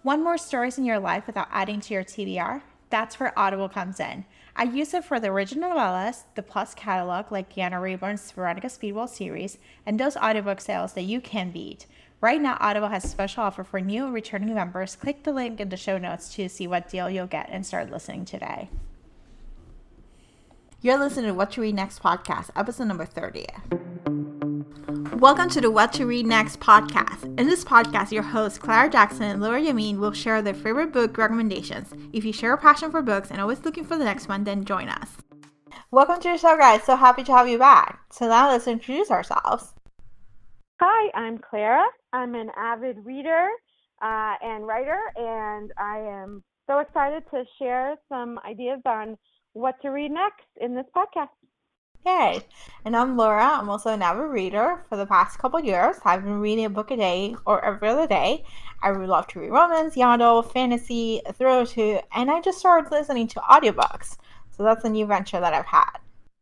Want more stories in your life without adding to your TBR? That's where Audible comes in. I use it for the original novellas, the Plus catalog like Deanna Rayburn's Veronica Speedwell series, and those audiobook sales that you can beat. Right now, Audible has a special offer for new and returning members. Click the link in the show notes to see what deal you'll get and start listening today. You're listening to What to Read Next podcast, episode number 30. Welcome to the What to Read Next podcast. In this podcast, your hosts Clara Jackson and Laura Yamin will share their favorite book recommendations. If you share a passion for books and always looking for the next one, then join us. Welcome to the show, guys. So happy to have you back. So now let's introduce ourselves. Hi, I'm Clara. I'm an avid reader and writer, and I am so excited to share some ideas on what to read next in this podcast. Yay. And I'm Laura. I'm also an avid reader. For the past couple years, I've been reading a book a day or every other day. I really love to read romance, young adult, fantasy, a thriller too, and I just started listening to audiobooks. So that's a new venture that I've had.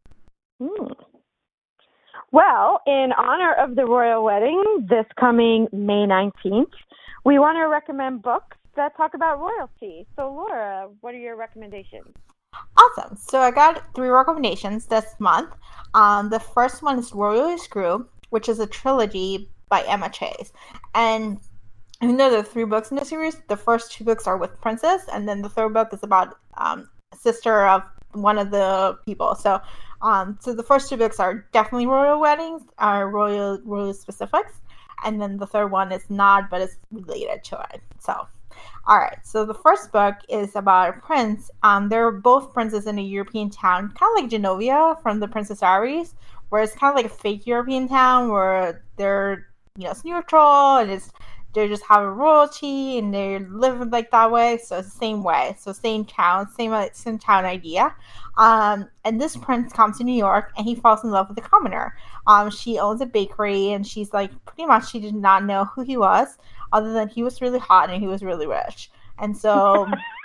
Well, in honor of the royal wedding this coming May 19th, we want to recommend books that talk about royalty. So Laura, what are your recommendations? Awesome. So I got 3 recommendations this month. The first one is Royally Screwed, which is a trilogy by Emma Chase. And even though there are 3 books in the series, the first 2 books are with Princess, and then the third book is about a sister of one of the people. So the first 2 books are definitely royal weddings, are royal specifics, and then the third one is not, but it's related to it. So. All right, so the first book is about a prince. They're both princes in a European town, kind of like Genovia from the Princess Diaries, where it's kind of like a fake European town where they're, it's neutral and they just have a royalty and they live like that way. So it's the same way. So same town, same town idea. And this prince comes to New York and he falls in love with a commoner. She owns a bakery and she's like, pretty much she did not know who he was, other than he was really hot and he was really rich. And so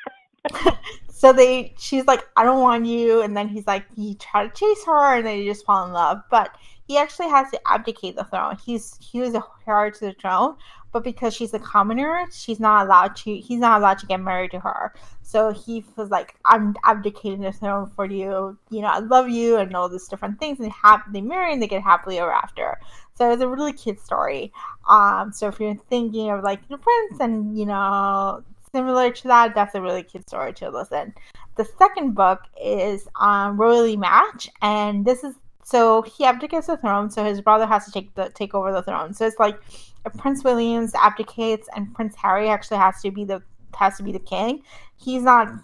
she's like, I don't want you. And then he's like, he tried to chase her and then they just fall in love. But he actually has to abdicate the throne. He was a heir to the throne, but because she's a commoner, he's not allowed to get married to her. So he was like, I'm abdicating the throne for you. I love you and all these different things. And they marry and they get happily ever after. So it's a really cute story. So if you're thinking of like the prince and, similar to that, that's a really cute story to listen. The second book is Royally Matched. And so he abdicates the throne. So his brother has to take over the throne. So it's like Prince William abdicates and Prince Harry actually has to be the king. He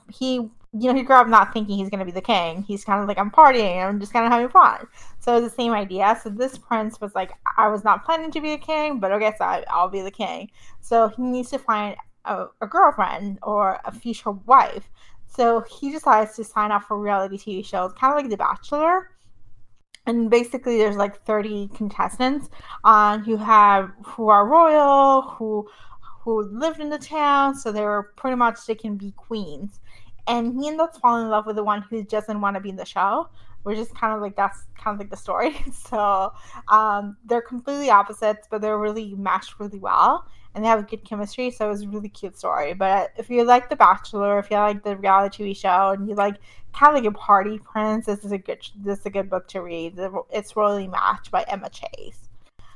grew up not thinking he's going to be the king. He's kind of like, I'm partying, I'm just kind of having fun. So it's the same idea. So this prince was like, I was not planning to be a king, but okay, so I'll be the king. So he needs to find a girlfriend or a future wife. So he decides to sign up for reality TV shows, kind of like The Bachelor. And basically there's like 30 contestants who are royal, who lived in the town, so they can be queens. And he ends up falling in love with the one who doesn't want to be in the show, which is that's kind of like the story. So they're completely opposites, but they're really matched really well, and they have a good chemistry. So it was a really cute story. But if you like The Bachelor, if you like the reality TV show, and you like kind of like a party prince, this is a good book to read. It's Royally Matched by Emma Chase.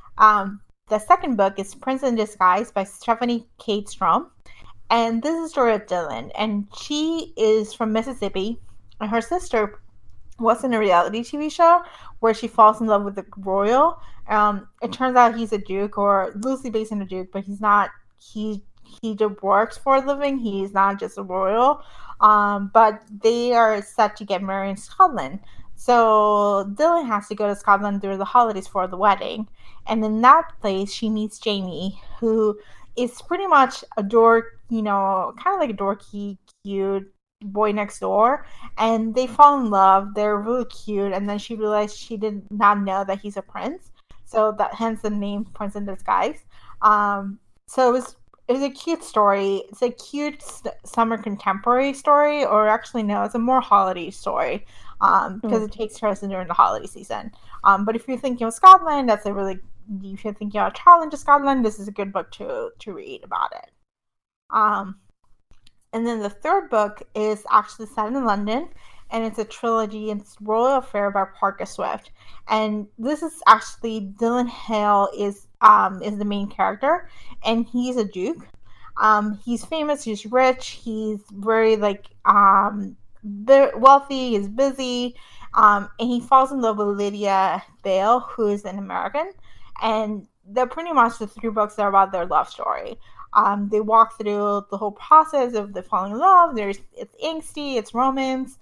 The second book is Prince in Disguise by Stephanie Kate Strom. And this is the story of Dylan. And she is from Mississippi. And her sister was in a reality TV show where she falls in love with the royal. It turns out he's a duke, or loosely based on a duke, but he's not. He just works for a living. He's not just a royal. But they are set to get married in Scotland. So Dylan has to go to Scotland during the holidays for the wedding. And in that place, she meets Jamie, who is pretty much a dork, kind of like a dorky, cute boy next door. And they fall in love. They're really cute. And then she realized she did not know that he's a prince. So hence the name Prince in Disguise. So it was a cute story. It's a cute summer contemporary story, or actually no, it's a more holiday story because it takes place during the holiday season. But if you're thinking of Scotland, if you're thinking of traveling to Scotland, this is a good book to read about it. Um, and then the third book is actually set in London, and it's a trilogy. It's Royal Affair by Parker Swift, and this is actually Dylan Hale is the main character, and he's a duke. He's famous. He's rich. He's very wealthy. He's busy, and he falls in love with Lydia Vale, who is an American, and they're pretty much the three books that are about their love story. They walk through the whole process of the falling in love. It's angsty, it's romance.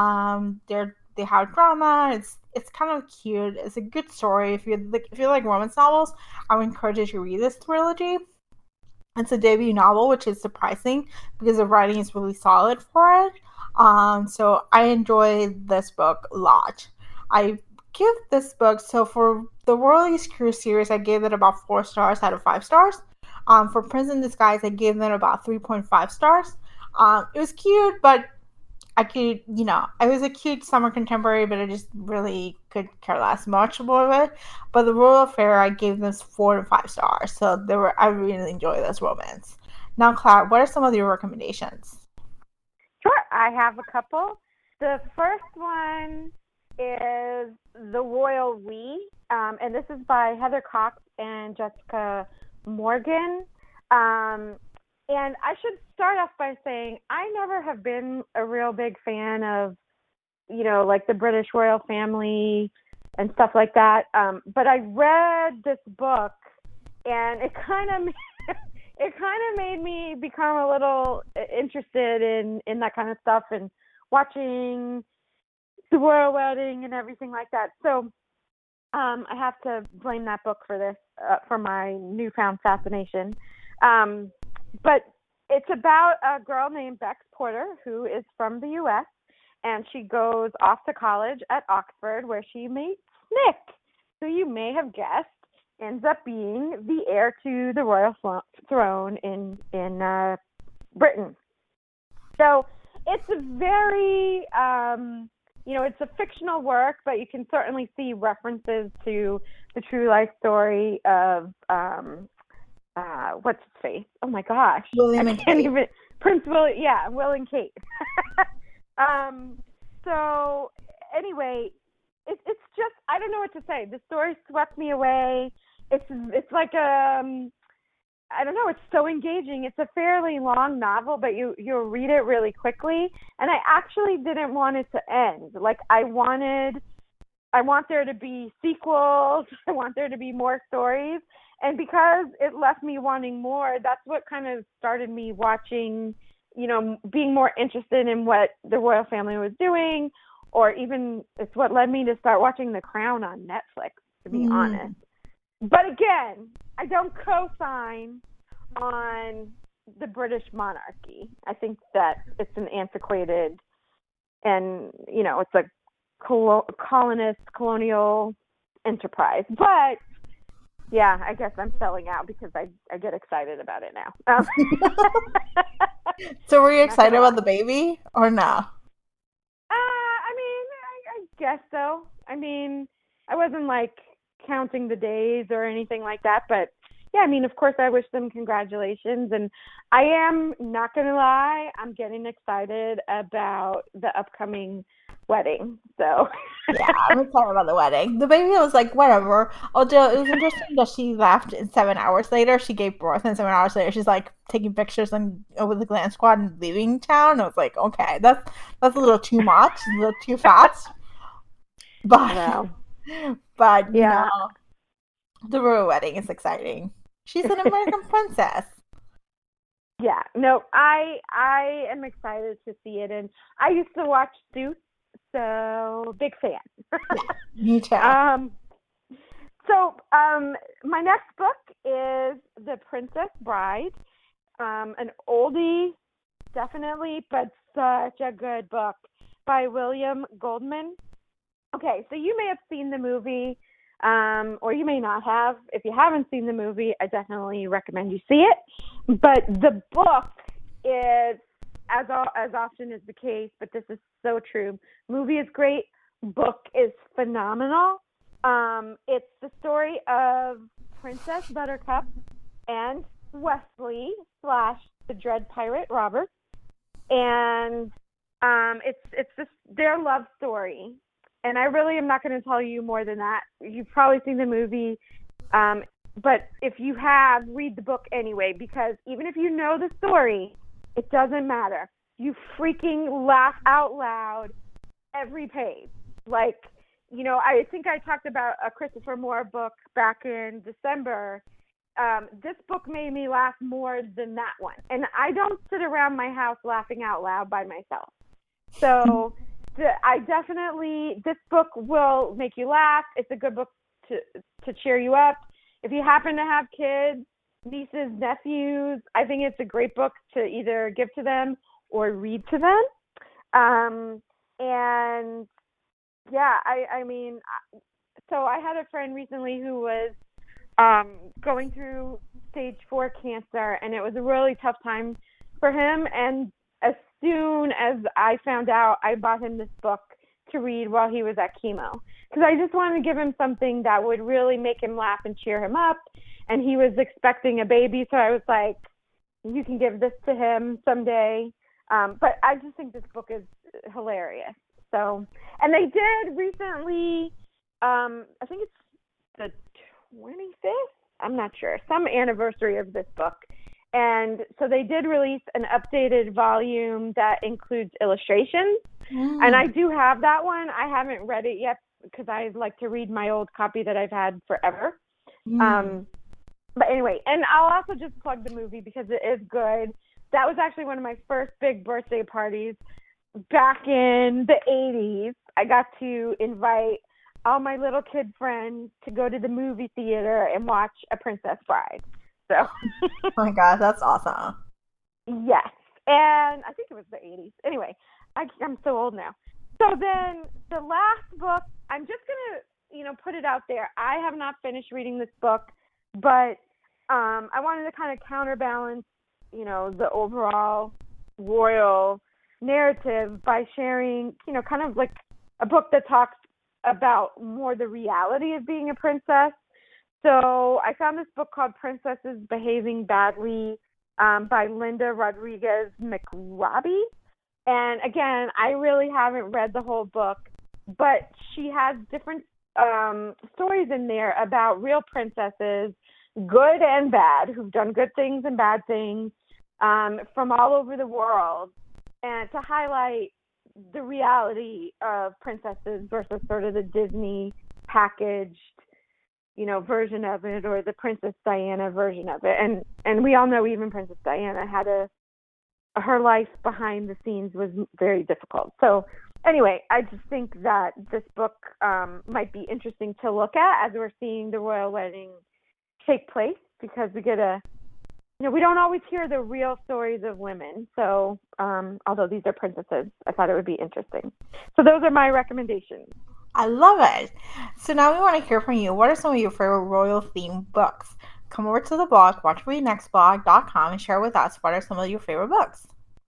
They have drama. It's kind of cute. It's a good story. If you like romance novels, I would encourage you to read this trilogy. It's a debut novel, which is surprising because the writing is really solid for it. So I enjoy this book a lot. I give this book, so for the Royal East Cruise series, I gave it about 4 stars out of 5 stars. For Prince in Disguise, I gave it about 3.5 stars. It was cute, but it was a cute summer contemporary, but I just really could care less much about it. But the Royal Affair, I gave this 4 to 5 stars. So I really enjoy this romance. Now, Claire, what are some of your recommendations? Sure, I have a couple. The first one is The Royal We, and this is by Heather Cox and Jessica Morgan. And I should start off by saying I never have been a real big fan of, like the British royal family and stuff like that. But I read this book, and it kind of made me become a little interested in that kind of stuff and watching the royal wedding and everything like that. So I have to blame that book for this, for my newfound fascination. But it's about a girl named Bex Porter who is from the U.S., and she goes off to college at Oxford, where she meets Nick, who you may have guessed ends up being the heir to the royal throne in Britain. So it's a very, it's a fictional work, but you can certainly see references to the true life story of what's his face? Oh my gosh, William and Kate. Prince William, yeah, Will and Kate. So anyway, it's just, I don't know what to say. The story swept me away. It's like I don't know. It's so engaging. It's a fairly long novel, but you'll read it really quickly. And I actually didn't want it to end. Like I want there to be sequels. I want there to be more stories. And because it left me wanting more, that's what kind of started me watching, being more interested in what the royal family was doing, or even it's what led me to start watching The Crown on Netflix, to be honest. But again, I don't co-sign on the British monarchy. I think that it's an antiquated and, it's a colonial enterprise. But yeah, I guess I'm selling out because I get excited about it now. So were you excited about the baby or no? I guess so. I mean, I wasn't like counting the days or anything like that, but yeah, of course I wish them congratulations, and I am not going to lie, I'm getting excited about the upcoming wedding. So yeah, I'm excited about the wedding. The baby was like, whatever. Although it was interesting that she left, and 7 hours later she gave birth, and 7 hours later she's like taking pictures and with the glam squad and leaving town. I was like, okay, that's a little too much, a little too fast. But yeah, the royal wedding is exciting. She's an American princess. Yeah, no, I am excited to see it, and I used to watch Suits, so big fan. Me too. So my next book is The Princess Bride, an oldie, definitely, but such a good book by William Goldman. Okay, so you may have seen the movie, or you may not have. If you haven't seen the movie, I definitely recommend you see it. But the book is, as often is the case, but this is so true. Movie is great. Book is phenomenal. It's the story of Princess Buttercup and Wesley / the Dread Pirate Roberts, and it's just their love story. And I really am not going to tell you more than that. You've probably seen the movie, but if you have, read the book anyway, because even if you know the story, it doesn't matter. You freaking laugh out loud every page. Like, you know, I think I talked about a Christopher Moore book back in December. This book made me laugh more than that one. And I don't sit around my house laughing out loud by myself. So I definitely, this book will make you laugh. It's a good book to cheer you up. If you happen to have kids, nieces, nephews, I think it's a great book to either give to them or read to them. And yeah, I mean, so I had a friend recently who was going through stage 4 cancer, and it was a really tough time for him. And as soon as I found out, I bought him this book to read while he was at chemo, because I just wanted to give him something that would really make him laugh and cheer him up. And he was expecting a baby, so I was like, you can give this to him someday. But I just think this book is hilarious. So, and they did recently, I think it's the 25th, I'm not sure, some anniversary of this book. And so they did release an updated volume that includes illustrations. And I do have that one. I haven't read it yet because I like to read my old copy that I've had forever. But anyway, and I'll also just plug the movie because it is good. That was actually one of my first big birthday parties back in the 80s. I got to invite all my little kid friends to go to the movie theater and watch A Princess Bride. So, oh my God, that's awesome. Yes. And I think it was the 80s. Anyway, I'm so old now. So then the last book, I'm just going to, put it out there. I have not finished reading this book, but I wanted to kind of counterbalance, the overall royal narrative by sharing, kind of like a book that talks about more the reality of being a princess. So I found this book called Princesses Behaving Badly by Linda Rodriguez McRobbie. And again, I really haven't read the whole book, but she has different stories in there about real princesses, good and bad, who've done good things and bad things from all over the world, and to highlight the reality of princesses versus sort of the Disney packaged, version of it, or the Princess Diana version of it. And we all know even Princess Diana had her life behind the scenes was very difficult. So anyway, I just think that this book might be interesting to look at as we're seeing the royal wedding take place, because we get we don't always hear the real stories of women. So although these are princesses, I thought it would be interesting. So those are my recommendations. I love it. So now we want to hear from you. What are some of your favorite royal-themed books? Come over to the blog, watchreadnextblog.com, and share with us what are some of your favorite books.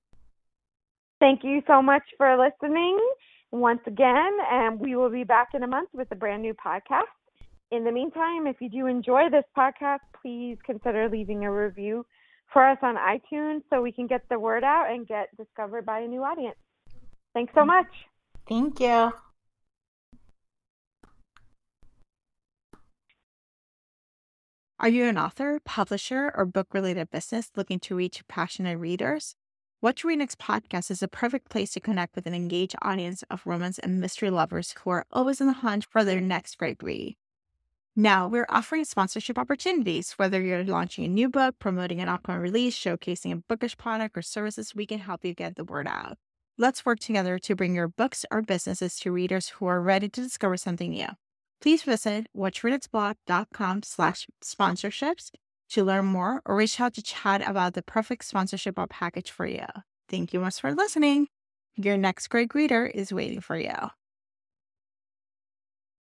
Thank you so much for listening once again, and we will be back in a month with a brand new podcast. In the meantime, if you do enjoy this podcast, please consider leaving a review for us on iTunes so we can get the word out and get discovered by a new audience. Thanks so much. Thank you. Are you an author, publisher, or book-related business looking to reach passionate readers? What to Read Next podcast is a perfect place to connect with an engaged audience of romance and mystery lovers who are always on the hunt for their next great read. Now, we're offering sponsorship opportunities. Whether you're launching a new book, promoting an upcoming release, showcasing a bookish product or services, we can help you get the word out. Let's work together to bring your books or businesses to readers who are ready to discover something new. Please visit watchreadnextblog.com/sponsorships to learn more, or reach out to chat about the perfect sponsorship or package for you. Thank you much for listening. Your next great reader is waiting for you.